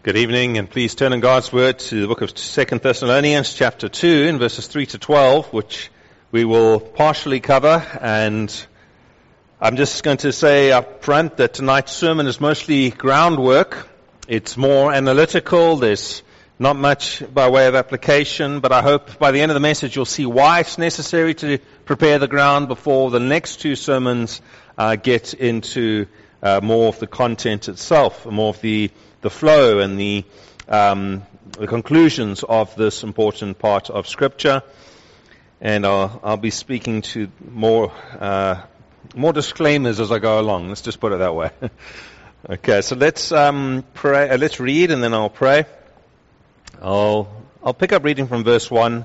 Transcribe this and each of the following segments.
Good evening, and please turn in God's Word to the book of 2 Thessalonians, chapter 2, in verses 3 to 12, which we will partially cover. And I'm just going to say up front that tonight's sermon is mostly groundwork. It's more analytical. There's not much by way of application, but I hope by the end of the message you'll see why it's necessary to prepare the ground before the next two sermons get into more of the content itself, more of the flow and the conclusions of this important part of Scripture. And I'll be speaking to more disclaimers as I go along. Let's just put it that way. Okay, so let's pray. Let's read, and then I'll pray. I'll pick up reading from verse 1,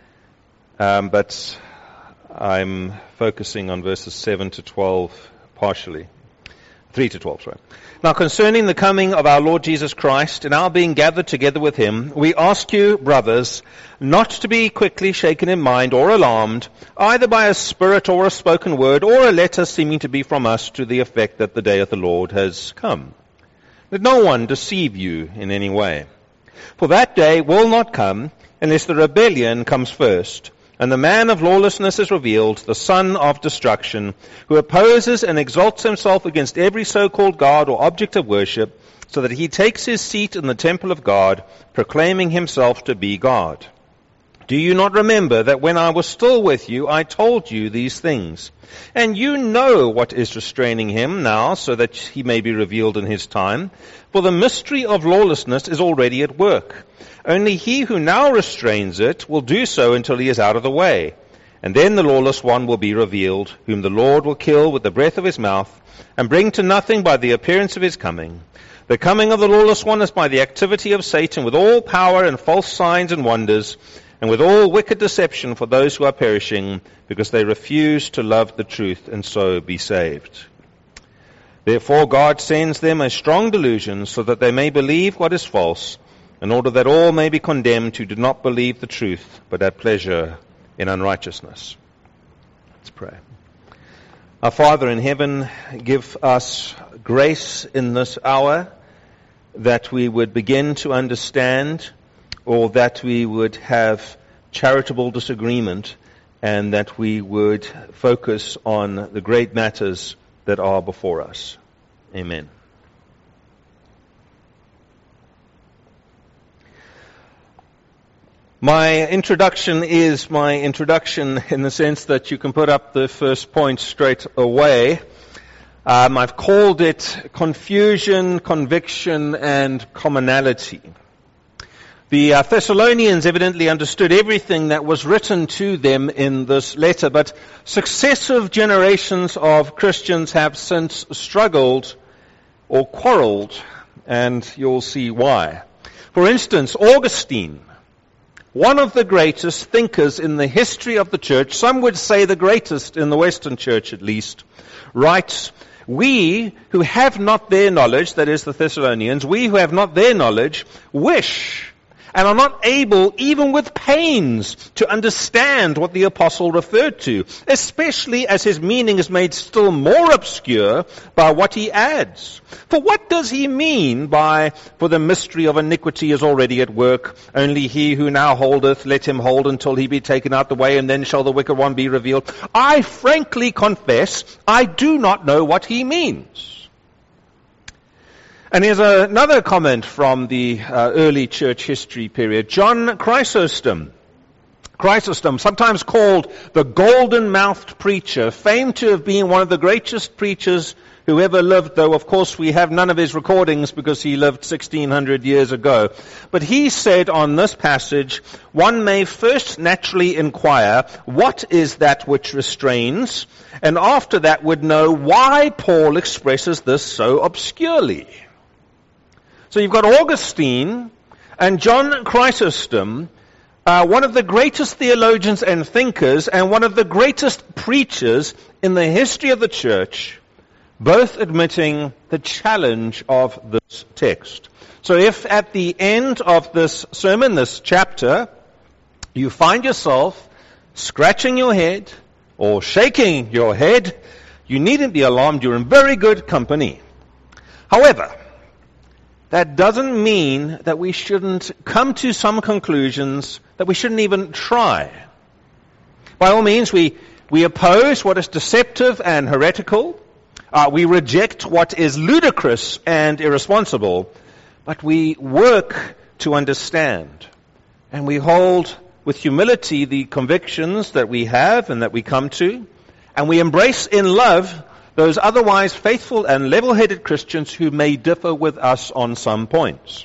but I'm focusing on verses 7 to 12 partially. 3 to 12, sorry. Now concerning the coming of our Lord Jesus Christ and our being gathered together with Him, we ask you, brothers, not to be quickly shaken in mind or alarmed, either by a spirit or a spoken word or a letter seeming to be from us to the effect that the day of the Lord has come. Let no one deceive you in any way. For that day will not come unless the rebellion comes first, and the man of lawlessness is revealed, the son of destruction, who opposes and exalts himself against every so-called God or object of worship, so that he takes his seat in the temple of God, proclaiming himself to be God. Do you not remember that when I was still with you, I told you these things? And you know what is restraining him now, so that he may be revealed in his time. For the mystery of lawlessness is already at work. Only he who now restrains it will do so until he is out of the way. And then the lawless one will be revealed, whom the Lord will kill with the breath of his mouth, and bring to nothing by the appearance of his coming. The coming of the lawless one is by the activity of Satan, with all power and false signs and wonders, and with all wicked deception for those who are perishing, because they refuse to love the truth and so be saved. Therefore God sends them a strong delusion, so that they may believe what is false, in order that all may be condemned who do not believe the truth, but have pleasure in unrighteousness. Let's pray. Our Father in heaven, give us grace in this hour, that we would begin to understand, or that we would have charitable disagreement, and that we would focus on the great matters that are before us. Amen. My introduction is my introduction in the sense that you can put up the first point straight away. I've called it confusion, conviction, and commonality. The Thessalonians evidently understood everything that was written to them in this letter, but successive generations of Christians have since struggled or quarreled, and you'll see why. For instance, Augustine, one of the greatest thinkers in the history of the church, some would say the greatest in the Western church at least, writes, "We who have not their knowledge," that is the Thessalonians, "we who have not their knowledge wish and are not able, even with pains, to understand what the apostle referred to, especially as his meaning is made still more obscure by what he adds. For what does he mean by, 'For the mystery of iniquity is already at work, only he who now holdeth, let him hold until he be taken out the way, and then shall the wicked one be revealed'? I frankly confess, I do not know what he means." And here's another comment from the early church history period. John Chrysostom, sometimes called the golden-mouthed preacher, famed to have been one of the greatest preachers who ever lived, though of course we have none of his recordings because he lived 1600 years ago. But he said on this passage, "One may first naturally inquire, what is that which restrains, and after that would know why Paul expresses this so obscurely." So you've got Augustine and John Chrysostom, one of the greatest theologians and thinkers and one of the greatest preachers in the history of the church, both admitting the challenge of this text. So if at the end of this sermon, this chapter, you find yourself scratching your head or shaking your head, you needn't be alarmed. You're in very good company. However, that doesn't mean that we shouldn't come to some conclusions, that we shouldn't even try. By all means, we oppose what is deceptive and heretical. We reject what is ludicrous and irresponsible. But we work to understand. And we hold with humility the convictions that we have and that we come to. And we embrace in love those otherwise faithful and level-headed Christians who may differ with us on some points.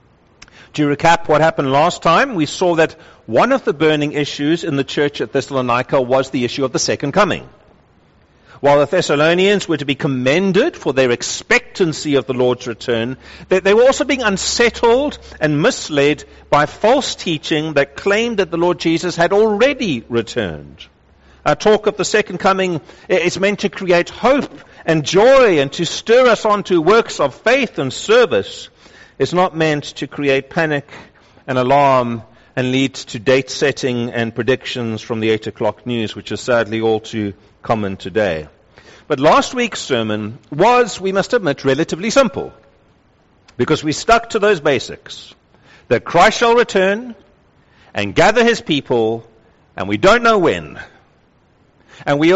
To recap what happened last time, we saw that one of the burning issues in the church at Thessalonica was the issue of the second coming. While the Thessalonians were to be commended for their expectancy of the Lord's return, they were also being unsettled and misled by false teaching that claimed that the Lord Jesus had already returned. Our talk of the second coming is meant to create hope and joy and to stir us on to works of faith and service. It's not meant to create panic and alarm and lead to date setting and predictions from the 8 o'clock news, which is sadly all too common today. But last week's sermon was, we must admit, relatively simple, because we stuck to those basics, that Christ shall return and gather his people, and we don't know when. And we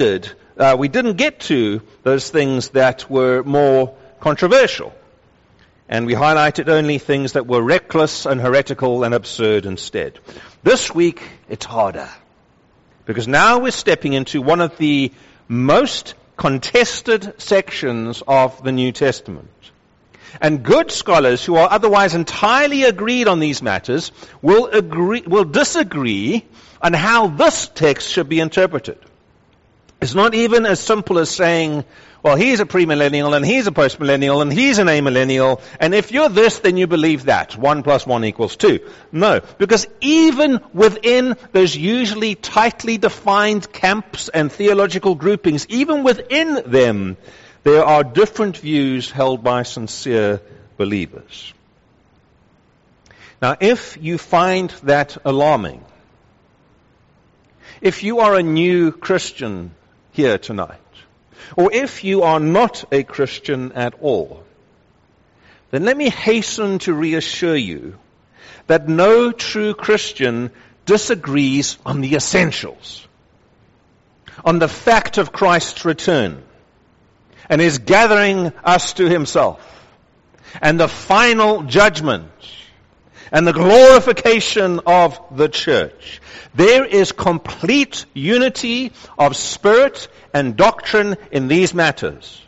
didn't get to those things that were more controversial. And we highlighted only things that were reckless and heretical and absurd instead. This week, it's harder. Because now we're stepping into one of the most contested sections of the New Testament. And good scholars who are otherwise entirely agreed on these matters will disagree on how this text should be interpreted. It's not even as simple as saying, well, he's a premillennial, and he's a postmillennial, and he's an amillennial, and if you're this, then you believe that. 1 + 1 = 2. No, because even within those usually tightly defined camps and theological groupings, even within them, there are different views held by sincere believers. Now, if you find that alarming, if you are a new Christian here tonight, or if you are not a Christian at all, then let me hasten to reassure you that no true Christian disagrees on the essentials, on the fact of Christ's return, and his gathering us to himself, and the final judgment, and the glorification of the church. There is complete unity of spirit and doctrine in these matters.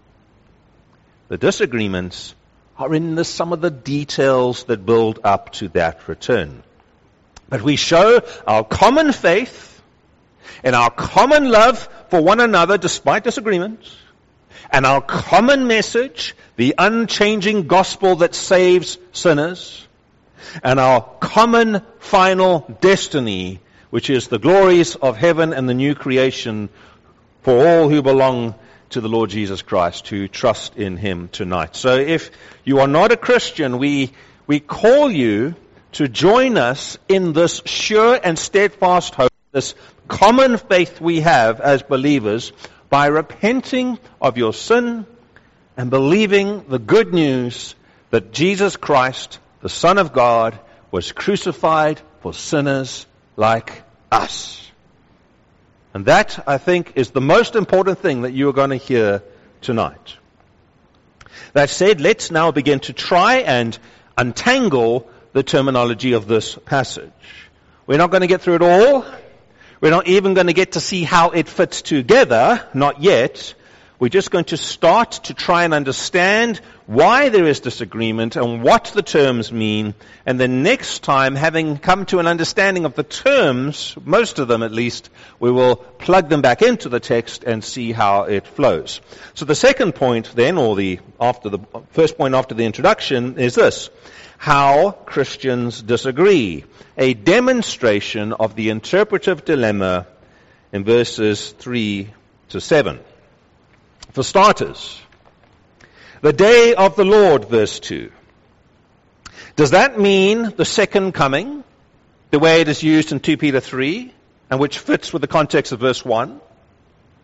The disagreements are in some of the details that build up to that return. But we show our common faith and our common love for one another despite disagreements, and our common message, the unchanging gospel that saves sinners, and our common final destiny, which is the glories of heaven and the new creation for all who belong to the Lord Jesus Christ, who trust in him tonight. So if you are not a Christian, we call you to join us in this sure and steadfast hope, this common faith we have as believers, by repenting of your sin and believing the good news that Jesus Christ, the Son of God, was crucified for sinners like us. And that, I think, is the most important thing that you are going to hear tonight. That said, let's now begin to try and untangle the terminology of this passage. We're not going to get through it all. We're not even going to get to see how it fits together, not yet. We're just going to start to try and understand why there is disagreement and what the terms mean. And then next time, having come to an understanding of the terms, most of them at least, we will plug them back into the text and see how it flows. So the second point then, or the first point after the introduction, is this: how Christians disagree. A demonstration of the interpretive dilemma in verses 3 to 7. For starters, the day of the Lord, verse 2. Does that mean the second coming, the way it is used in 2 Peter 3, and which fits with the context of verse 1?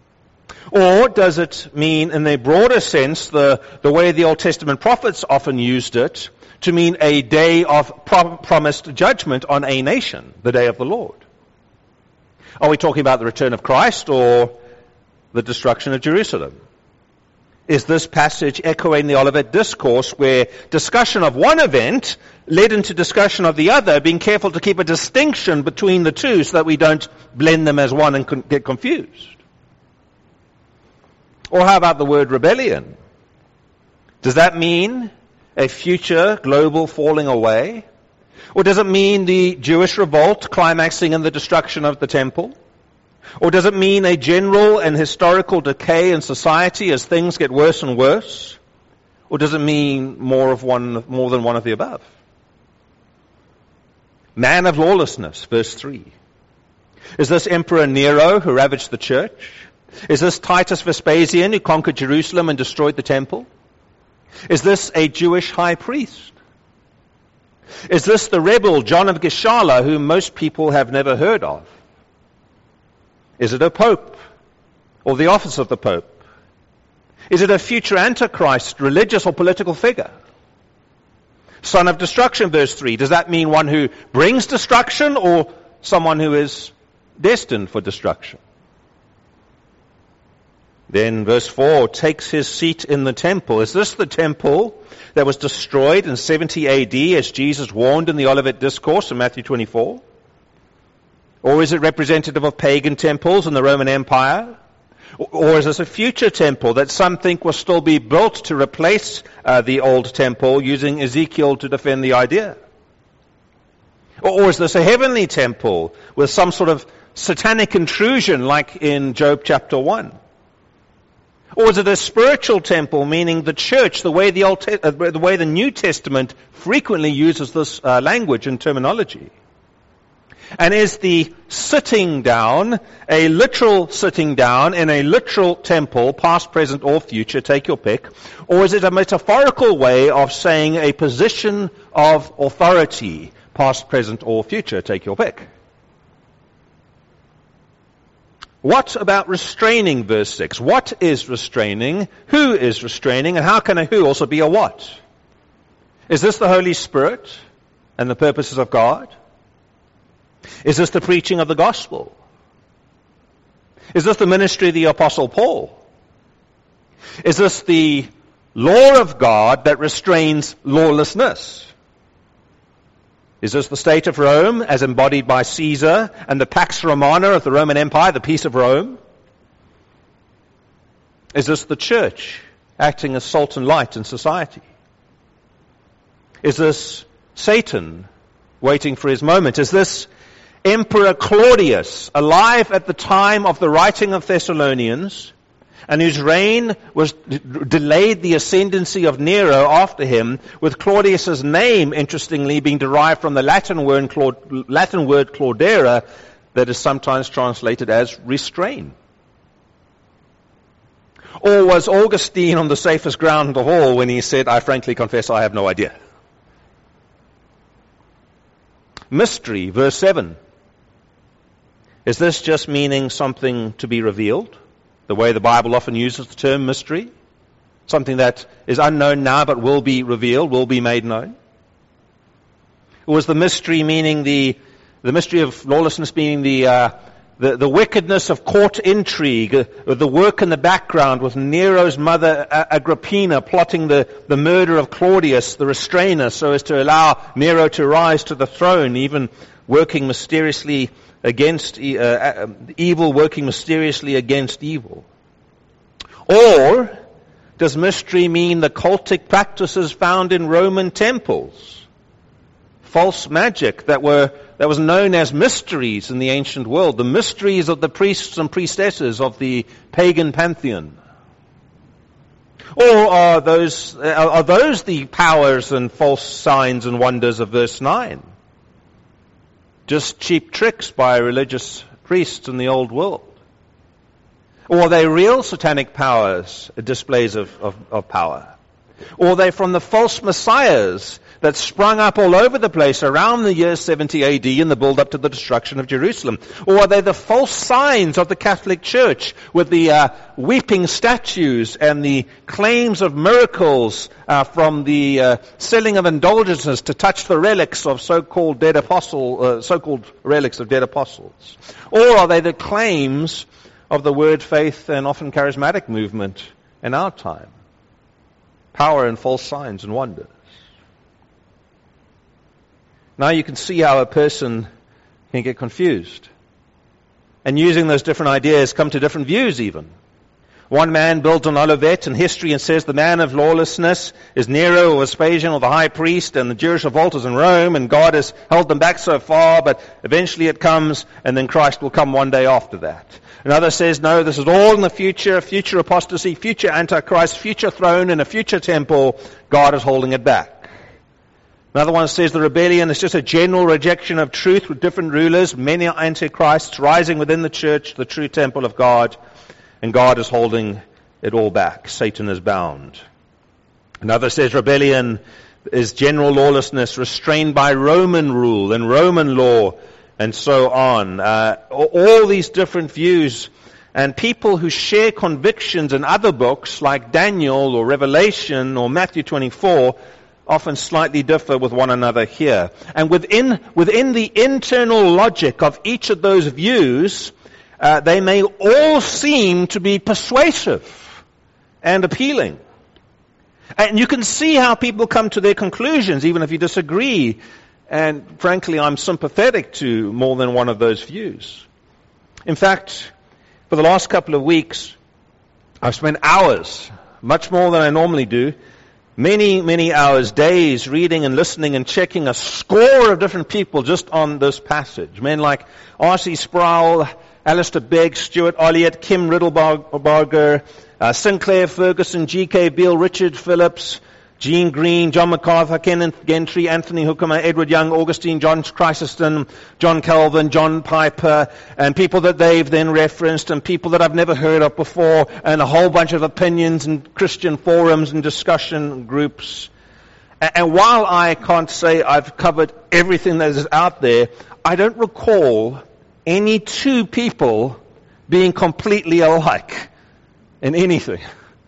Or does it mean, in a broader sense, the way the Old Testament prophets often used it, to mean a day of promised judgment on a nation, the day of the Lord? Are we talking about the return of Christ or the destruction of Jerusalem? Is this passage echoing the Olivet Discourse, where discussion of one event led into discussion of the other, being careful to keep a distinction between the two so that we don't blend them as one and get confused? Or how about the word rebellion? Does that mean a future global falling away? Or does it mean the Jewish revolt climaxing in the destruction of the temple? Or does it mean a general and historical decay in society as things get worse and worse? Or does it mean more than one of the above? Man of lawlessness, verse 3. Is this Emperor Nero who ravaged the church? Is this Titus Vespasian who conquered Jerusalem and destroyed the temple? Is this a Jewish high priest? Is this the rebel John of Gischala, whom most people have never heard of? Is it a pope or the office of the pope? Is it a future antichrist, religious or political figure? Son of destruction, verse 3. Does that mean one who brings destruction or someone who is destined for destruction? Then verse 4, takes his seat in the temple. Is this the temple that was destroyed in 70 AD as Jesus warned in the Olivet Discourse in Matthew 24? Or is it representative of pagan temples in the Roman Empire? Or is this a future temple that some think will still be built to replace the old temple, using Ezekiel to defend the idea? Or is this a heavenly temple with some sort of satanic intrusion like in Job chapter 1? Or is it a spiritual temple, meaning the church, the way the New Testament frequently uses this language and terminology? And is the sitting down a literal sitting down in a literal temple, past, present, or future, take your pick? Or is it a metaphorical way of saying a position of authority, past, present, or future, take your pick? What about restraining, verse 6? What is restraining? Who is restraining? And how can a who also be a what? Is this the Holy Spirit and the purposes of God? Is this the preaching of the gospel? Is this the ministry of the Apostle Paul? Is this the law of God that restrains lawlessness? Is this the state of Rome as embodied by Caesar and the Pax Romana of the Roman Empire, the peace of Rome? Is this the church acting as salt and light in society? Is this Satan waiting for his moment? Is this Emperor Claudius, alive at the time of the writing of Thessalonians, and whose reign was delayed the ascendancy of Nero after him, with Claudius's name, interestingly, being derived from the Latin word claudere, that is sometimes translated as restrain? Or was Augustine on the safest ground of all when he said, I frankly confess I have no idea? Mystery, verse 7. Is this just meaning something to be revealed? The way the Bible often uses the term mystery? Something that is unknown now but will be revealed, will be made known? Or was the mystery meaning the mystery of lawlessness meaning the wickedness of court intrigue, the work in the background with Nero's mother Agrippina plotting the murder of Claudius, the restrainer, so as to allow Nero to rise to the throne, even working mysteriously against evil, working mysteriously against evil? Or does mystery mean the cultic practices found in Roman temples? False magic that was known as mysteries in the ancient world, the mysteries of the priests and priestesses of the pagan pantheon. Or are those the powers and false signs and wonders of verse 9? Just cheap tricks by religious priests in the old world? Or are they real satanic powers, displays of power? Or are they from the false messiahs that sprung up all over the place around the year 70 AD in the build-up to the destruction of Jerusalem? Or are they the false signs of the Catholic Church with the weeping statues and the claims of miracles from the selling of indulgences to touch the relics of so-called relics of dead apostles? Or are they the claims of the word, faith, and often charismatic movement in our time? Power and false signs and wonders. Now you can see how a person can get confused. And using those different ideas come to different views even. One man builds on Olivet and history and says the man of lawlessness is Nero or Vespasian or the high priest, and the Jewish revolt is in Rome, and God has held them back so far, but eventually it comes, and then Christ will come one day after that. Another says, no, this is all in the future apostasy, future Antichrist, future throne in a future temple. God is holding it back. Another one says the rebellion is just a general rejection of truth with different rulers, many antichrists rising within the church, the true temple of God, and God is holding it all back. Satan is bound. Another says rebellion is general lawlessness restrained by Roman rule and Roman law, and so on. All these different views, and people who share convictions in other books like Daniel or Revelation or Matthew 24 often slightly differ with one another here. And within the internal logic of each of those views, they may all seem to be persuasive and appealing. And you can see how people come to their conclusions, even if you disagree. And frankly, I'm sympathetic to more than one of those views. In fact, for the last couple of weeks, I've spent hours, much more than I normally do, many hours, days, reading and listening and checking a score of different people just on this passage. Men like R.C. Sproul, Alistair Begg, Stuart Olliott, Kim Riddlebarger, Sinclair Ferguson, G.K. Beale, Richard Phillips, Gene Green, John MacArthur, Kenneth Gentry, Anthony Hookemer, Edward Young, Augustine, John Chrysostom, John Calvin, John Piper, and people that they've then referenced, and people that I've never heard of before, and a whole bunch of opinions and Christian forums and discussion groups. And while I can't say I've covered everything that is out there, I don't recall any two people being completely alike in anything.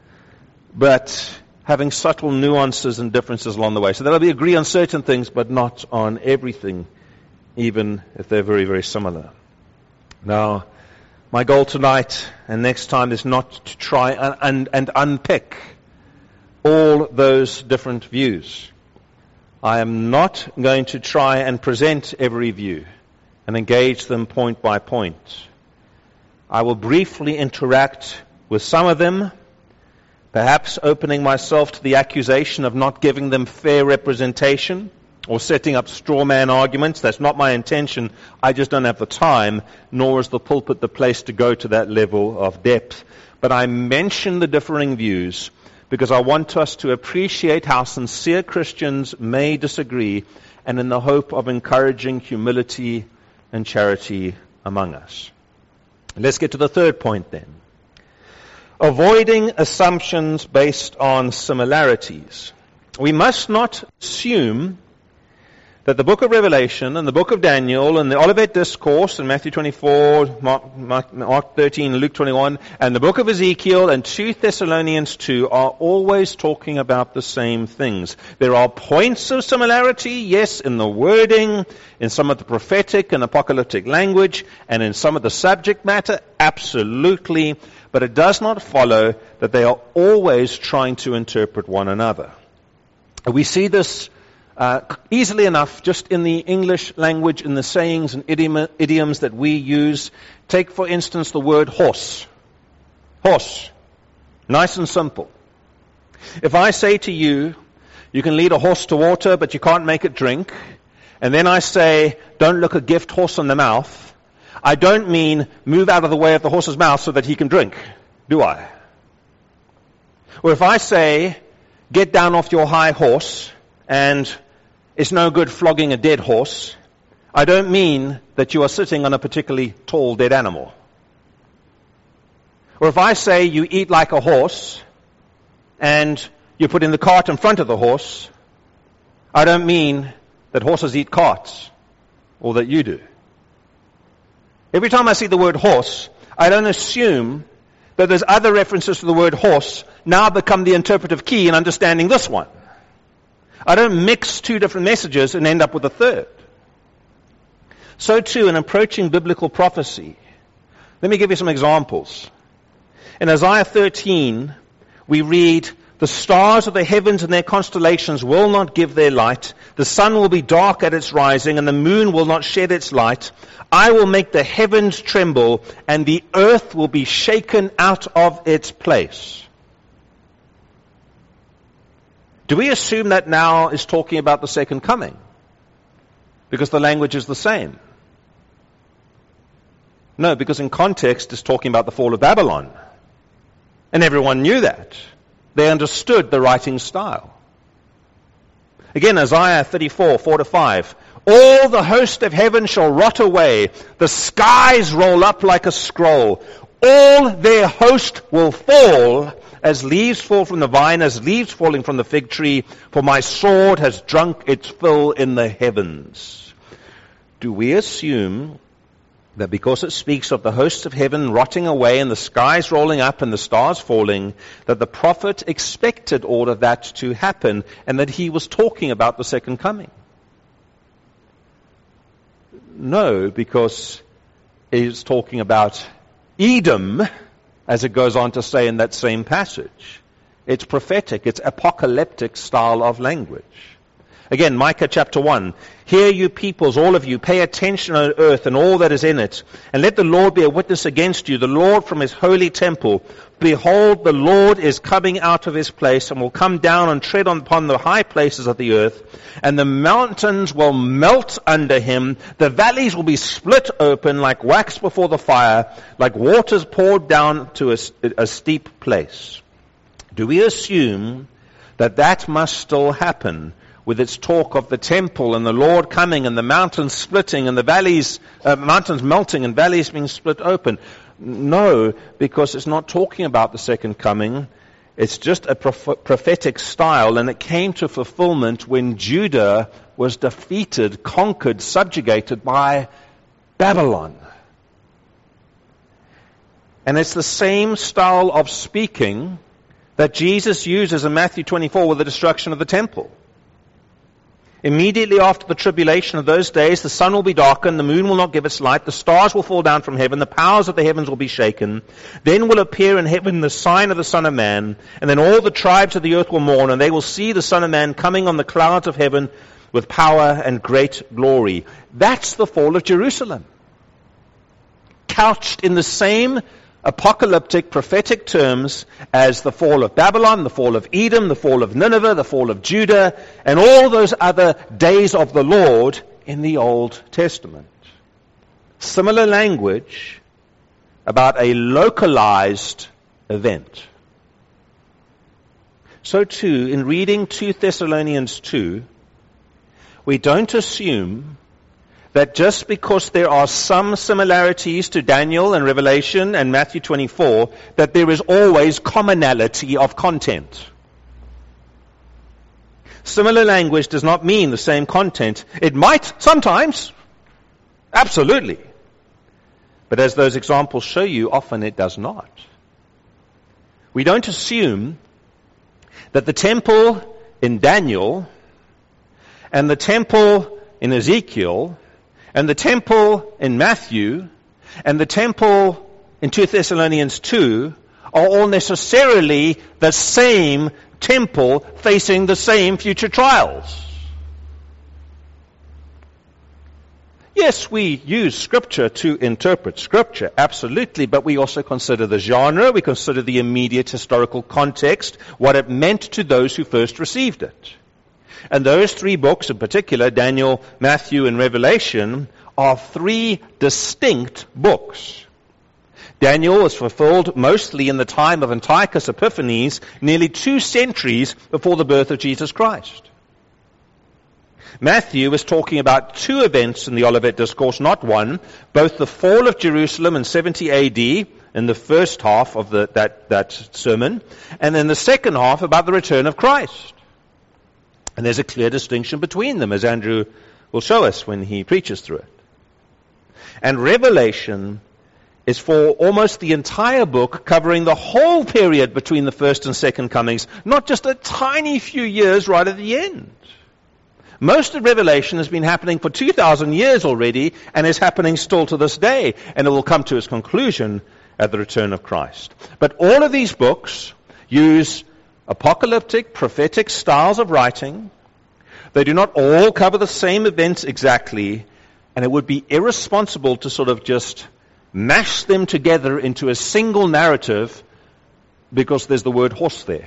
But having subtle nuances and differences along the way. So they'll agree on certain things, but not on everything, even if they're very, very similar. Now, my goal tonight and next time is not to try and unpick all those different views. I am not going to try and present every view and engage them point by point. I will briefly interact with some of them, perhaps opening myself to the accusation of not giving them fair representation or setting up straw man arguments. That's not my intention. I just don't have the time, nor is the pulpit the place to go to that level of depth. But I mention the differing views because I want us to appreciate how sincere Christians may disagree, and in the hope of encouraging humility and charity among us. Let's get to the third point then. Avoiding assumptions based on similarities. We must not assume that the book of Revelation and the book of Daniel and the Olivet Discourse and Matthew 24, Mark 13, Luke 21, and the book of Ezekiel and 2 Thessalonians 2 are always talking about the same things. There are points of similarity, yes, in the wording, in some of the prophetic and apocalyptic language, and in some of the subject matter, absolutely, but it does not follow that they are always trying to interpret one another. We see this easily enough just in the English language, in the sayings and idioms that we use. Take, for instance, the word horse. Horse. Nice and simple. If I say to you, you can lead a horse to water, but you can't make it drink, and then I say, don't look a gift horse in the mouth, I don't mean move out of the way of the horse's mouth so that he can drink, do I? Or if I say, get down off your high horse, and it's no good flogging a dead horse, I don't mean that you are sitting on a particularly tall dead animal. Or if I say you eat like a horse, and you're putting the cart in front of the horse, I don't mean that horses eat carts, or that you do. Every time I see the word horse, I don't assume that there's other references to the word horse now become the interpretive key in understanding this one. I don't mix two different messages and end up with a third. So too, in approaching biblical prophecy, let me give you some examples. In Isaiah 13, we read, "The stars of the heavens and their constellations will not give their light. The sun will be dark at its rising, and the moon will not shed its light. I will make the heavens tremble, and the earth will be shaken out of its place." Do we assume that now is talking about the second coming? Because the language is the same. No, because in context it's talking about the fall of Babylon. And everyone knew that. They understood the writing style. Again, Isaiah 34, 4-5. "All the host of heaven shall rot away. The skies roll up like a scroll. All their host will fall as leaves fall from the vine, as leaves falling from the fig tree. For my sword has drunk its fill in the heavens." Do we assume that because it speaks of the hosts of heaven rotting away and the skies rolling up and the stars falling, that the prophet expected all of that to happen and that he was talking about the second coming? No, because he's talking about Edom, as it goes on to say in that same passage. It's prophetic, it's apocalyptic style of language. Again, Micah chapter 1. "Hear you peoples, all of you, pay attention on earth and all that is in it, and let the Lord be a witness against you, the Lord from his holy temple. Behold, the Lord is coming out of his place and will come down and tread upon the high places of the earth, and the mountains will melt under him. The valleys will be split open like wax before the fire, like waters poured down to a steep place." Do we assume that that must still happen, with its talk of the temple and the Lord coming and the mountains splitting and the valleys, mountains melting and valleys being split open? No, because it's not talking about the second coming. It's just a prophetic style, and it came to fulfillment when Judah was defeated, conquered, subjugated by Babylon. And it's the same style of speaking that Jesus uses in Matthew 24 with the destruction of the temple. "Immediately after the tribulation of those days, the sun will be darkened, the moon will not give its light, the stars will fall down from heaven, the powers of the heavens will be shaken. Then will appear in heaven the sign of the Son of Man, and then all the tribes of the earth will mourn, and they will see the Son of Man coming on the clouds of heaven with power and great glory." That's the fall of Jerusalem, couched in the same apocalyptic, prophetic terms as the fall of Babylon, the fall of Edom, the fall of Nineveh, the fall of Judah, and all those other days of the Lord in the Old Testament. Similar language about a localized event. So too, in reading 2 Thessalonians 2, we don't assume that just because there are some similarities to Daniel and Revelation and Matthew 24, that there is always commonality of content. Similar language does not mean the same content. It might sometimes, absolutely. But as those examples show you, often it does not. We don't assume that the temple in Daniel and the temple in Ezekiel and the temple in Matthew, and the temple in 2 Thessalonians 2 are all necessarily the same temple facing the same future trials. Yes, we use Scripture to interpret Scripture, absolutely, but we also consider the genre, we consider the immediate historical context, what it meant to those who first received it. And those three books in particular, Daniel, Matthew, and Revelation, are three distinct books. Daniel was fulfilled mostly in the time of Antiochus Epiphanes, nearly 2 centuries before the birth of Jesus Christ. Matthew is talking about 2 events in the Olivet Discourse, not one, both the fall of Jerusalem in 70 AD, in the first half of that sermon, and then the second half about the return of Christ. And there's a clear distinction between them, as Andrew will show us when he preaches through it. And Revelation is for almost the entire book, covering the whole period between the first and second comings, not just a tiny few years right at the end. Most of Revelation has been happening for 2,000 years already, and is happening still to this day, and it will come to its conclusion at the return of Christ. But all of these books use apocalyptic, prophetic styles of writing. They do not all cover the same events exactly, and it would be irresponsible to sort of just mash them together into a single narrative because there's the word horse there.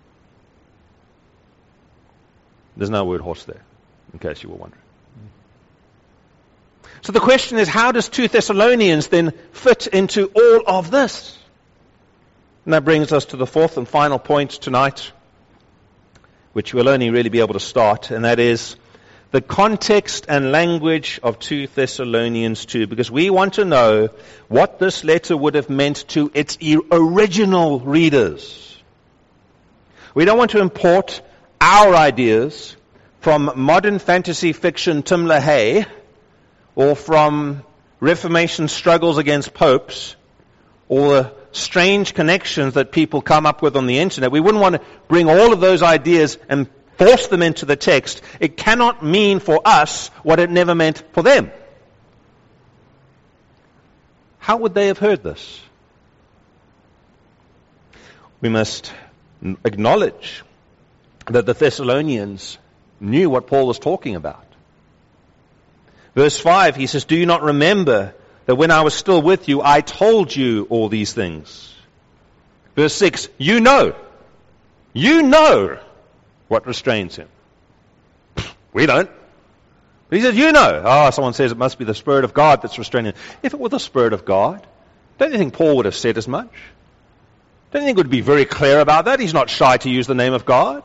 There's no word horse there, in case you were wondering. So the question is, how does 2 Thessalonians then fit into all of this? And that brings us to the fourth and final point tonight, which we'll only really be able to start, and that is the context and language of 2 Thessalonians 2, because we want to know what this letter would have meant to its original readers. We don't want to import our ideas from modern fantasy fiction Tim LaHaye, or from Reformation struggles against popes, or strange connections that people come up with on the internet. We wouldn't want to bring all of those ideas and force them into the text. It cannot mean for us what it never meant for them. How would they have heard this? We must acknowledge that the Thessalonians knew what Paul was talking about. Verse 5, he says, "Do you not remember that when I was still with you, I told you all these things?" Verse 6, you know what restrains him. We don't. But he says, you know. Oh, someone says it must be the Spirit of God that's restraining him. If it were the Spirit of God, don't you think Paul would have said as much? Don't you think it would be very clear about that? He's not shy to use the name of God.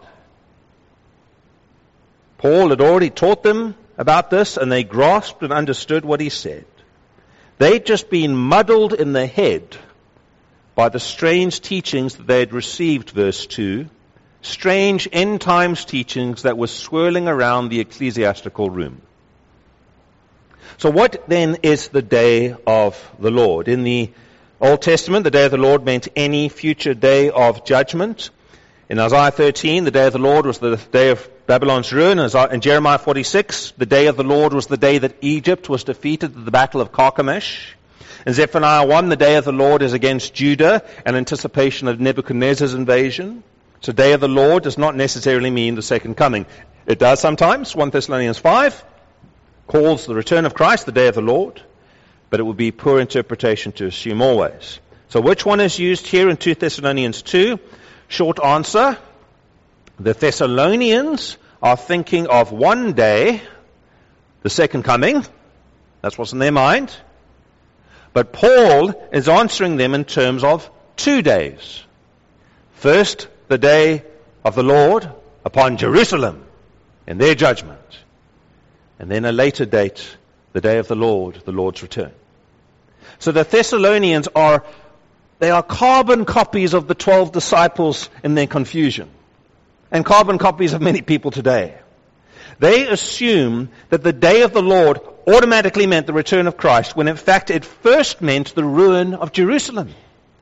Paul had already taught them about this, and they grasped and understood what he said. They'd just been muddled in the head by the strange teachings that they had received, verse 2, strange end times teachings that were swirling around the ecclesiastical room. So what then is the day of the Lord? In the Old Testament, the day of the Lord meant any future day of judgment. In Isaiah 13, the day of the Lord was the day of Babylon's ruin. In Jeremiah 46, the day of the Lord was the day that Egypt was defeated at the Battle of Carchemish. In Zephaniah 1, the day of the Lord is against Judah, in anticipation of Nebuchadnezzar's invasion. So day of the Lord does not necessarily mean the second coming. It does sometimes. 1 Thessalonians 5 calls the return of Christ the day of the Lord, but it would be poor interpretation to assume always. So which one is used here in 2 Thessalonians 2? Short answer, the Thessalonians are thinking of one day, the second coming. That's what's in their mind. But Paul is answering them in terms of 2 days. First, the day of the Lord upon Jerusalem in their judgment. And then a later date, the day of the Lord's return. So the Thessalonians are carbon copies of the 12 disciples in their confusion, and carbon copies of many people today. They assume that the day of the Lord automatically meant the return of Christ, when in fact it first meant the ruin of Jerusalem.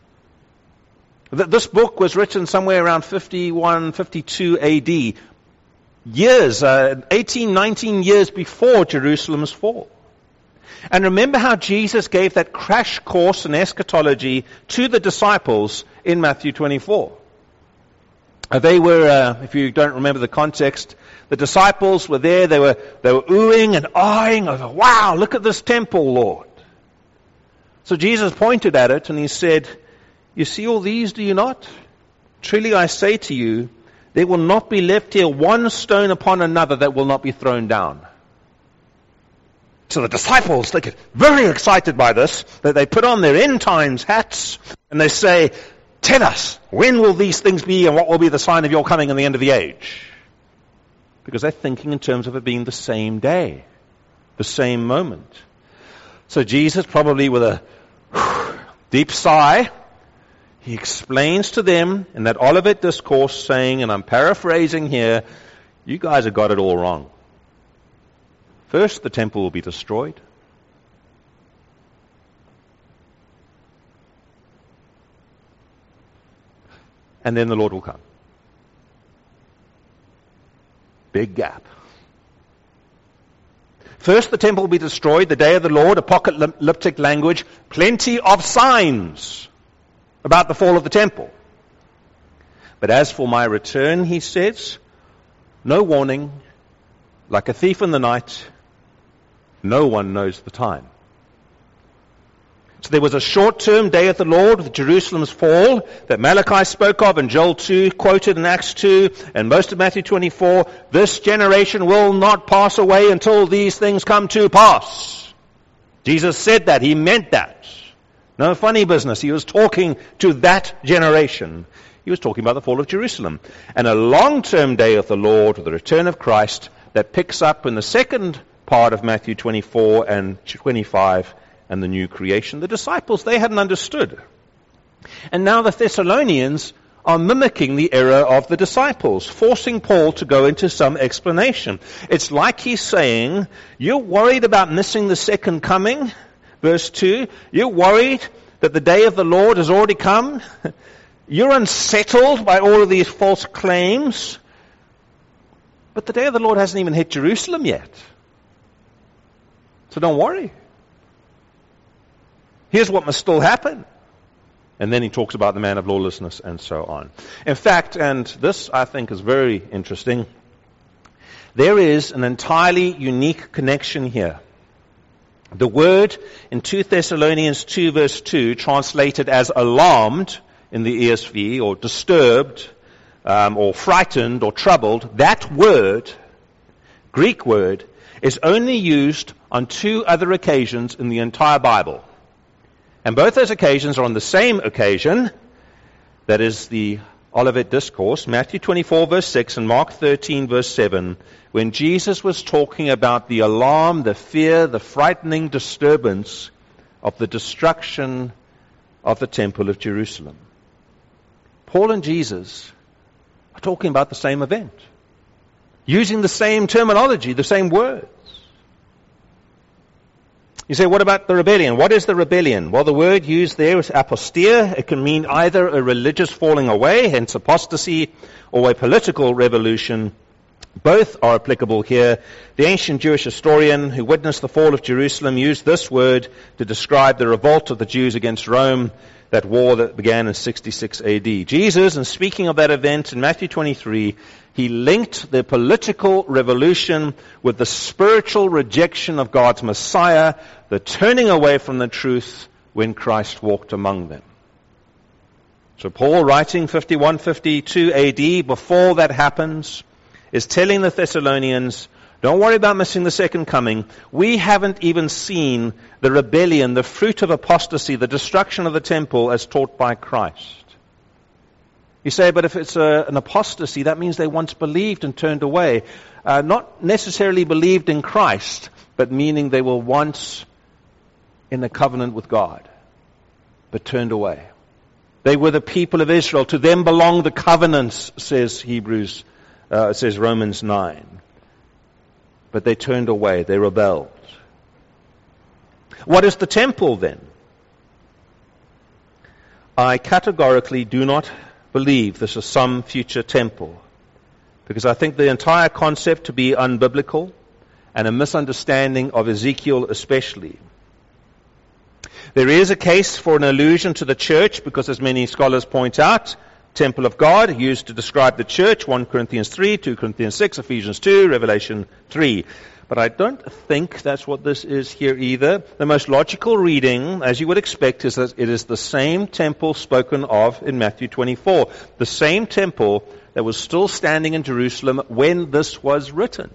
This book was written somewhere around 51, 52 AD, 18, 19 years before Jerusalem's fall. And remember how Jesus gave that crash course in eschatology to the disciples in Matthew 24. They were, if you don't remember the context, the disciples were there, they were oohing and aahing over, wow, look at this temple, Lord. So Jesus pointed at it and he said, you see all these, do you not? Truly I say to you, there will not be left here one stone upon another that will not be thrown down. So the disciples, they get very excited by this, that they put on their end times hats, and they say, tell us, when will these things be, and what will be the sign of your coming in the end of the age? Because they're thinking in terms of it being the same day, the same moment. So Jesus, probably with a deep sigh, he explains to them in that Olivet Discourse saying, and I'm paraphrasing here, you guys have got it all wrong. First, the temple will be destroyed. And then the Lord will come. Big gap. First, the temple will be destroyed, the day of the Lord, apocalyptic language, plenty of signs about the fall of the temple. But as for my return, he says, no warning, like a thief in the night, no one knows the time. So there was a short-term day of the Lord with Jerusalem's fall that Malachi spoke of and Joel 2 quoted in Acts 2 and most of Matthew 24. This generation will not pass away until these things come to pass. Jesus said that. He meant that. No funny business. He was talking to that generation. He was talking about the fall of Jerusalem. And a long-term day of the Lord with the return of Christ that picks up in the second part of Matthew 24 and 25 and the new creation. The disciples, they hadn't understood. And now the Thessalonians are mimicking the error of the disciples, forcing Paul to go into some explanation. It's like he's saying, you're worried about missing the second coming, verse 2. You're worried that the day of the Lord has already come. You're unsettled by all of these false claims. But the day of the Lord hasn't even hit Jerusalem yet. So don't worry. Here's what must still happen. And then he talks about the man of lawlessness and so on. In fact, and this I think is very interesting, there is an entirely unique connection here. The word in 2 Thessalonians 2 verse 2, translated as alarmed in the ESV, or disturbed, or frightened, or troubled, that word, Greek word, is only used on 2 other occasions in the entire Bible. And both those occasions are on the same occasion, that is the Olivet Discourse, Matthew 24 verse 6 and Mark 13 verse 7, when Jesus was talking about the alarm, the fear, the frightening disturbance of the destruction of the Temple of Jerusalem. Paul and Jesus are talking about the same event, using the same terminology, the same words. You say, what about the rebellion? What is the rebellion? Well, the word used there is apostia. It can mean either a religious falling away, hence apostasy, or a political revolution. Both are applicable here. The ancient Jewish historian who witnessed the fall of Jerusalem used this word to describe the revolt of the Jews against Rome, that war that began in 66 AD. Jesus, in speaking of that event in Matthew 23, he linked the political revolution with the spiritual rejection of God's Messiah, the turning away from the truth when Christ walked among them. So Paul, writing 51-52 AD, before that happens, is telling the Thessalonians, don't worry about missing the second coming. We haven't even seen the rebellion, the fruit of apostasy, the destruction of the temple as taught by Christ. You say, but if it's an apostasy, that means they once believed and turned away. Not necessarily believed in Christ, but meaning they were once in a covenant with God, but turned away. They were the people of Israel. To them belong the covenants, says Romans 9. But they turned away. They rebelled. What is the temple then? I categorically do not believe this is some future temple, because I think the entire concept to be unbiblical and a misunderstanding of Ezekiel especially. There is a case for an allusion to the church, because as many scholars point out, temple of God used to describe the church, 1 Corinthians 3, 2 Corinthians 6, Ephesians 2, Revelation 3. But I don't think that's what this is here either. The most logical reading, as you would expect, is that it is the same temple spoken of in Matthew 24. The same temple that was still standing in Jerusalem when this was written.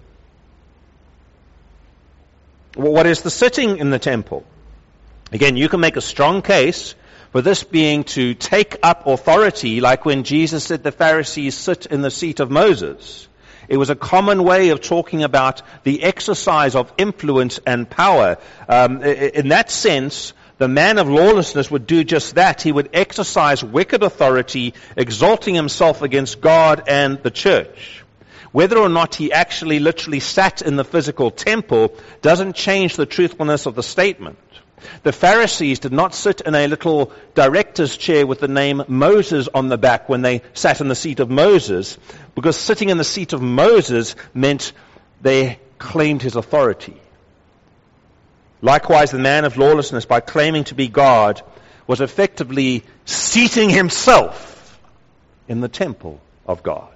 Well, what is the sitting in the temple? Again, you can make a strong case for this being to take up authority, like when Jesus said the Pharisees sit in the seat of Moses. It was a common way of talking about the exercise of influence and power. In that sense, The man of lawlessness would do just that. He would exercise wicked authority, exalting himself against God and the church. Whether or not he actually literally sat in the physical temple doesn't change the truthfulness of the statement. The Pharisees did not sit in a little director's chair with the name Moses on the back when they sat in the seat of Moses, because sitting in the seat of Moses meant they claimed his authority. Likewise, the man of lawlessness, by claiming to be God, was effectively seating himself in the temple of God.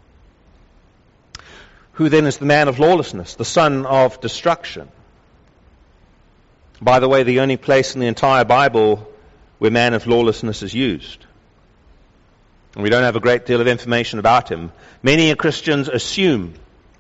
Who then is the man of lawlessness, the son of destruction? By the way, the only place in the entire Bible where man of lawlessness is used. And we don't have a great deal of information about him. Many Christians assume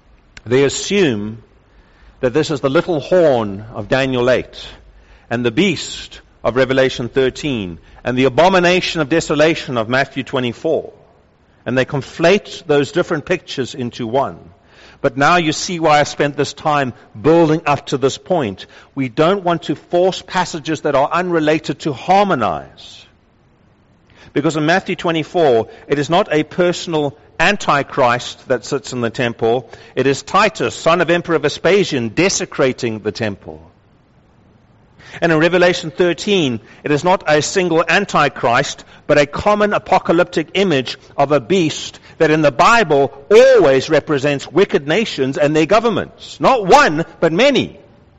that this is the little horn of Daniel 8, and the beast of Revelation 13, and the abomination of desolation of Matthew 24. And they conflate those different pictures into one. But now you see why I spent this time building up to this point. We don't want to force passages that are unrelated to harmonize. Because in Matthew 24, it is not a personal Antichrist that sits in the temple. It is Titus, son of Emperor Vespasian, desecrating the temple. And in Revelation 13, it is not a single Antichrist, but a common apocalyptic image of a beast that in the Bible always represents wicked nations and their governments. Not one, but many.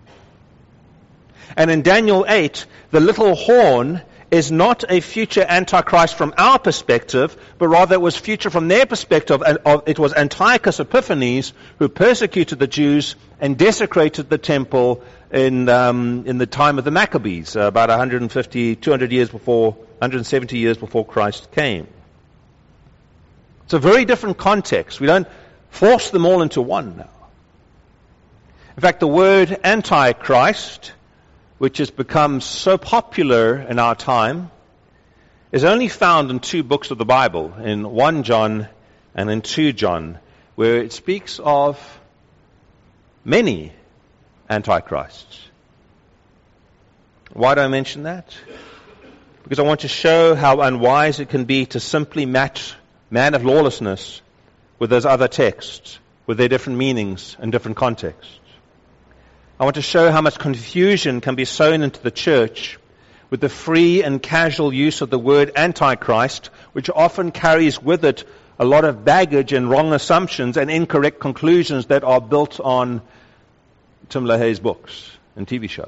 And in Daniel 8, the little horn is not a future Antichrist from our perspective, but rather it was future from their perspective. It was Antiochus Epiphanes who persecuted the Jews and desecrated the temple in the time of the Maccabees, about 270 years before Christ came. It's a very different context. We don't force them all into one now. In fact, the word Antichrist, which has become so popular in our time, is only found in 2 books of the Bible, in 1 John and in 2 John, where it speaks of many antichrists. Why do I mention that? Because I want to show how unwise it can be to simply match man of lawlessness with those other texts, with their different meanings and different contexts. I want to show how much confusion can be sown into the church with the free and casual use of the word Antichrist, which often carries with it a lot of baggage and wrong assumptions and incorrect conclusions that are built on Tim LaHaye's books and TV shows.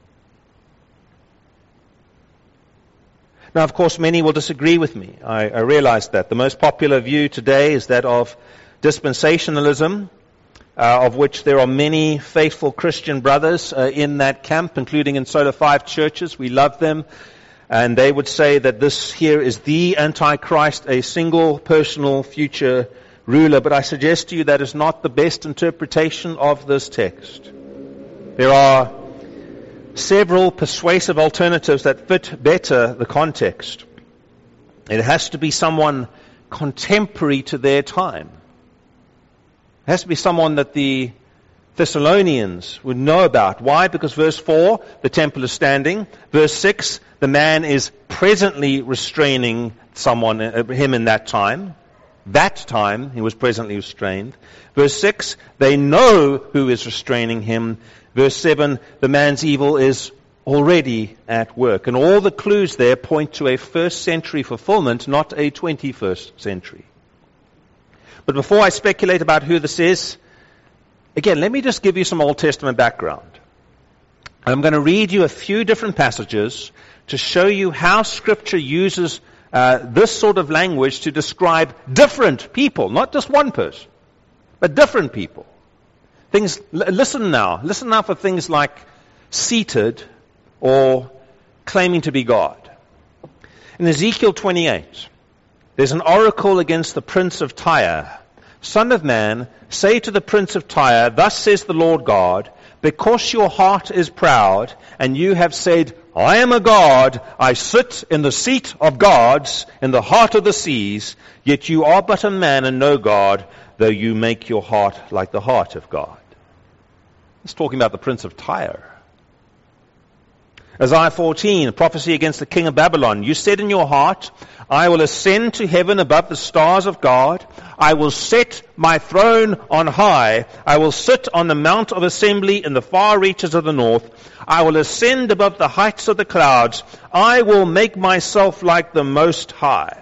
Now, of course, many will disagree with me. I realize that. The most popular view today is that of dispensationalism, of which there are many faithful Christian brothers in that camp, including in Solar 5 churches. We love them. And they would say that this here is the Antichrist, a single personal future ruler. But I suggest to you that is not the best interpretation of this text. There are several persuasive alternatives that fit better the context. It has to be someone contemporary to their time. It has to be someone that the Thessalonians would know about. Why? Because verse 4, the temple is standing. Verse 6, the man is presently restraining him in that time. That time, he was presently restrained. Verse 6, they know who is restraining him. Verse 7, the man's evil is already at work. And all the clues there point to a first century fulfillment, not a 21st century. But before I speculate about who this is, again, let me just give you some Old Testament background. I'm going to read you a few different passages to show you how Scripture uses this sort of language to describe different people, not just one person, but different people. Listen now for things like seated or claiming to be God. In Ezekiel 28, there's an oracle against the prince of Tyre. Son of man, say to the prince of Tyre, thus says the Lord God, because your heart is proud, and you have said, I am a god, I sit in the seat of gods, in the heart of the seas, yet you are but a man and no God, though you make your heart like the heart of God. It's talking about the prince of Tyre. Isaiah 14, a prophecy against the king of Babylon. You said in your heart, I will ascend to heaven above the stars of God. I will set my throne on high. I will sit on the mount of assembly in the far reaches of the north. I will ascend above the heights of the clouds. I will make myself like the Most High.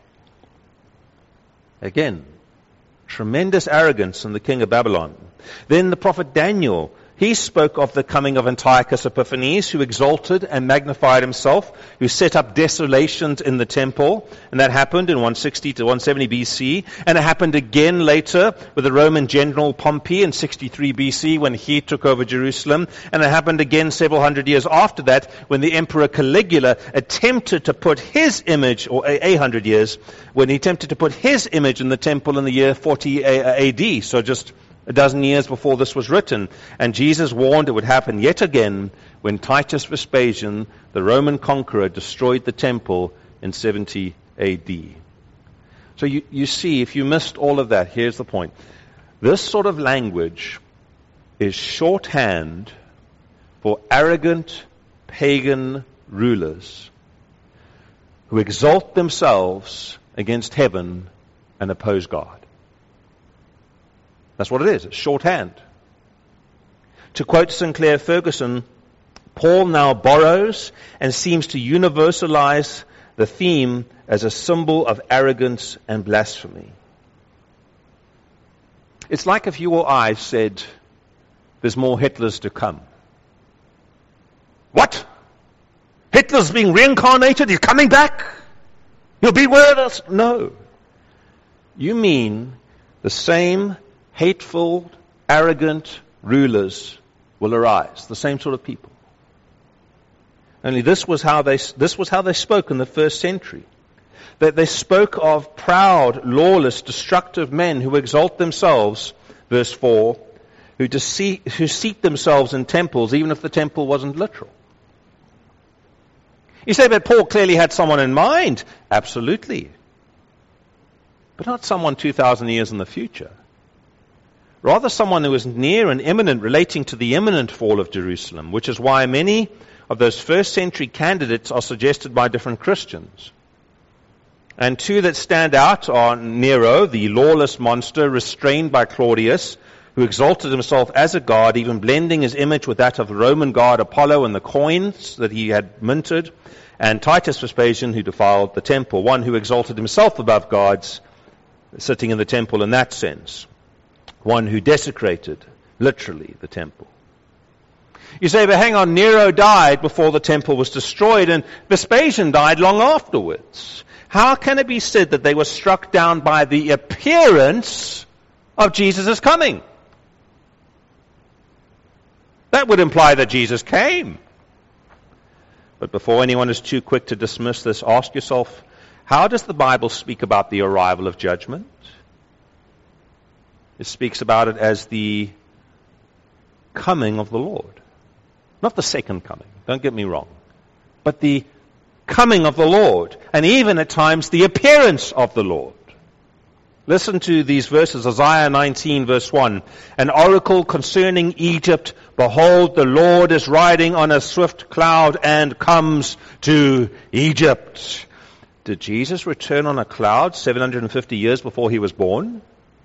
Again, tremendous arrogance in the king of Babylon. Then the prophet Daniel, he spoke of the coming of Antiochus Epiphanes, who exalted and magnified himself, who set up desolations in the temple. And that happened in 160 to 170 BC. And it happened again later with the Roman general Pompey in 63 BC when he took over Jerusalem. And it happened again several hundred years after that when the emperor Caligula attempted to put his image, or 800 years, when he attempted to put his image in the temple in the year 40 AD. So just a dozen years before this was written. And Jesus warned it would happen yet again when Titus Vespasian, the Roman conqueror, destroyed the temple in 70 AD. So you see, if you missed all of that, here's the point. This sort of language is shorthand for arrogant pagan rulers who exalt themselves against heaven and oppose God. That's what it is. It's shorthand. To quote Sinclair Ferguson, Paul now borrows and seems to universalize the theme as a symbol of arrogance and blasphemy. It's like if you or I said, there's more Hitlers to come. What? Hitler's being reincarnated? He's coming back? He'll be with us? No. You mean the same hateful, arrogant rulers will arise. The same sort of people. Only this was how they spoke in the first century. That they spoke of proud, lawless, destructive men who exalt themselves, verse 4, who seat themselves in temples, even if the temple wasn't literal. You say, but Paul clearly had someone in mind. Absolutely. But not someone 2,000 years in the future. Rather someone who was near and imminent, relating to the imminent fall of Jerusalem, which is why many of those first century candidates are suggested by different Christians. And two that stand out are Nero, the lawless monster restrained by Claudius, who exalted himself as a god, even blending his image with that of the Roman god Apollo and the coins that he had minted, and Titus Vespasian, who defiled the temple, one who exalted himself above gods, sitting in the temple in that sense. One who desecrated, literally, the temple. You say, but hang on, Nero died before the temple was destroyed, and Vespasian died long afterwards. How can it be said that they were struck down by the appearance of Jesus' coming? That would imply that Jesus came. But before anyone is too quick to dismiss this, ask yourself, how does the Bible speak about the arrival of judgment? It speaks about it as the coming of the Lord. Not the second coming, don't get me wrong. But the coming of the Lord. And even at times the appearance of the Lord. Listen to these verses, Isaiah 19 verse 1. An oracle concerning Egypt. Behold, the Lord is riding on a swift cloud and comes to Egypt. Did Jesus return on a cloud 750 years before he was born?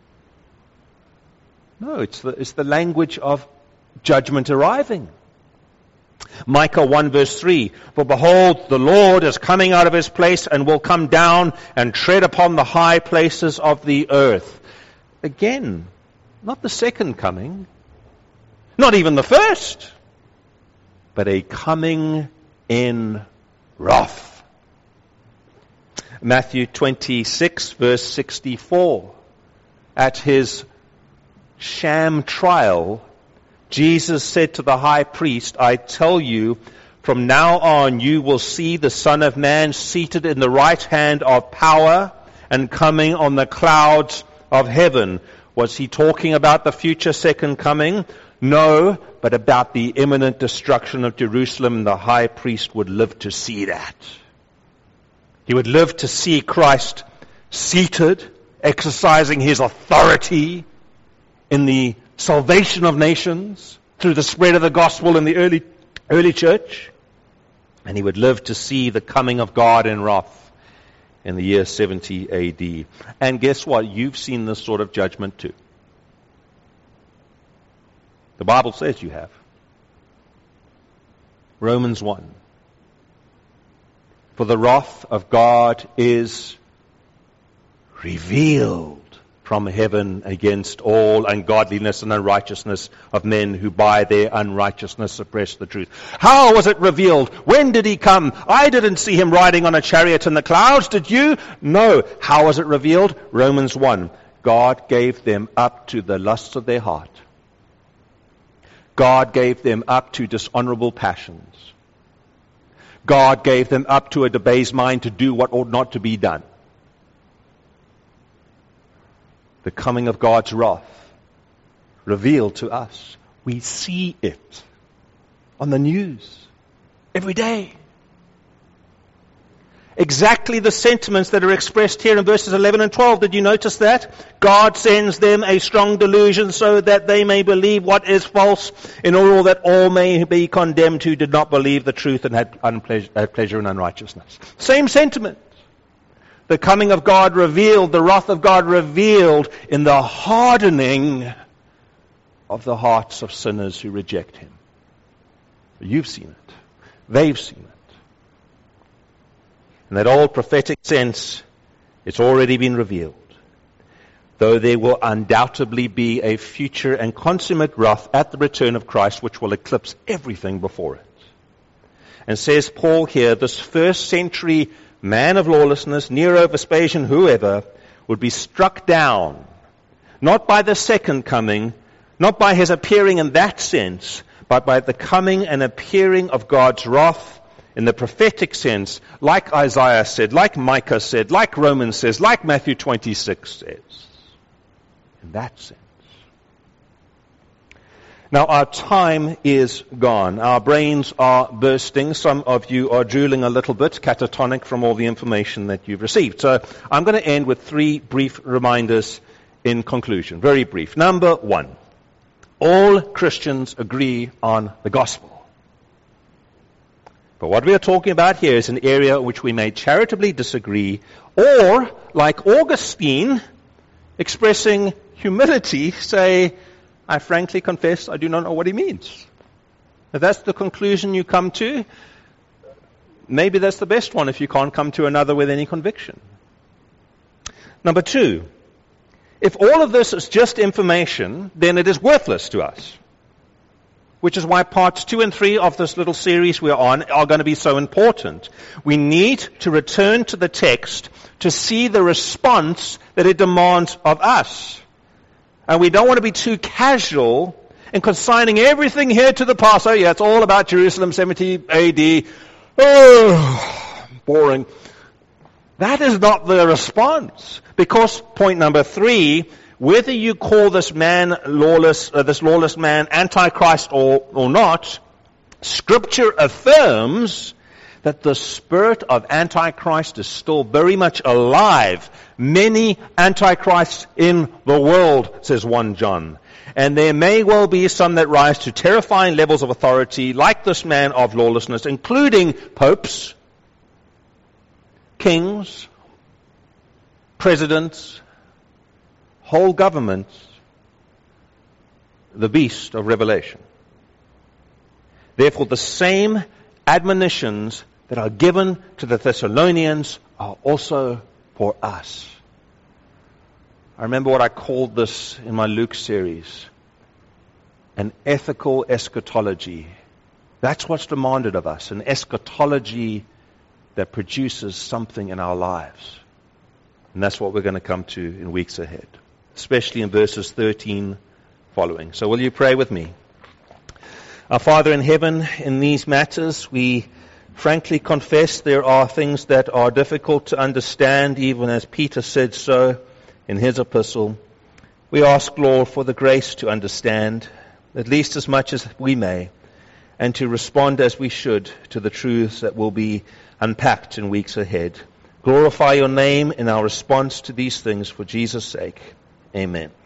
No, it's the language of judgment arriving. Micah 1 verse 3, for behold, the Lord is coming out of his place and will come down and tread upon the high places of the earth. Again, not the second coming, not even the first, but a coming in wrath. Matthew 26 verse 64, at his sham trial, Jesus said to the high priest, I tell you, from now on you will see the Son of Man seated in the right hand of power and coming on the clouds of heaven. Was he talking about the future second coming? No, but about the imminent destruction of Jerusalem. The high priest would live to see that. He would live to see Christ seated, exercising his authority in the salvation of nations through the spread of the gospel in the early church. And he would live to see the coming of God in wrath in the year 70 AD. And guess what? You've seen this sort of judgment too. The Bible says you have. Romans 1. For the wrath of God is revealed from heaven against all ungodliness and unrighteousness of men who by their unrighteousness suppress the truth. How was it revealed? When did he come? I didn't see him riding on a chariot in the clouds. Did you? No. How was it revealed? Romans 1. God gave them up to the lusts of their heart. God gave them up to dishonorable passions. God gave them up to a debased mind to do what ought not to be done. The coming of God's wrath revealed to us. We see it on the news every day. Exactly the sentiments that are expressed here in verses 11 and 12. Did you notice that? God sends them a strong delusion so that they may believe what is false, in order that all may be condemned who did not believe the truth and had pleasure in unrighteousness. Same sentiment. The coming of God revealed, the wrath of God revealed in the hardening of the hearts of sinners who reject Him. You've seen it. They've seen it. In that old prophetic sense, it's already been revealed. Though there will undoubtedly be a future and consummate wrath at the return of Christ, which will eclipse everything before it. And says Paul here, this first century man of lawlessness, Nero, Vespasian, whoever, would be struck down, not by the second coming, not by his appearing in that sense, but by the coming and appearing of God's wrath in the prophetic sense, like Isaiah said, like Micah said, like Romans says, like Matthew 26 says. In that sense. Now our time is gone. Our brains are bursting. Some of you are drooling a little bit, catatonic from all the information that you've received. So I'm going to end with 3 brief reminders in conclusion. Very brief. Number 1. All Christians agree on the gospel. But what we are talking about here is an area in which we may charitably disagree, or, like Augustine, expressing humility, say, I frankly confess I do not know what he means. If that's the conclusion you come to, maybe that's the best one if you can't come to another with any conviction. Number 2, if all of this is just information, then it is worthless to us. Which is why parts 2 and 3 of this little series we're on are going to be so important. We need to return to the text to see the response that it demands of us. And we don't want to be too casual in consigning everything here to the past. Oh yeah, it's all about Jerusalem, 70 AD. Oh, boring. That is not the response. Because point number 3, whether you call this man lawless, this lawless man Antichrist or not, Scripture affirms that the spirit of Antichrist is still very much alive. Many Antichrists in the world, says 1 John. And there may well be some that rise to terrifying levels of authority, like this man of lawlessness, including popes, kings, presidents, whole governments, the beast of Revelation. Therefore, the same admonitions that are given to the Thessalonians are also for us. I remember what I called this in my Luke series, an ethical eschatology. That's what's demanded of us, an eschatology that produces something in our lives. And that's what we're going to come to in weeks ahead, especially in verses 13 following. So will you pray with me? Our Father in heaven, in these matters, we frankly confess there are things that are difficult to understand, even as Peter said so in his epistle. We ask, Lord, for the grace to understand, at least as much as we may, and to respond as we should to the truths that will be unpacked in weeks ahead. Glorify your name in our response to these things for Jesus' sake. Amen.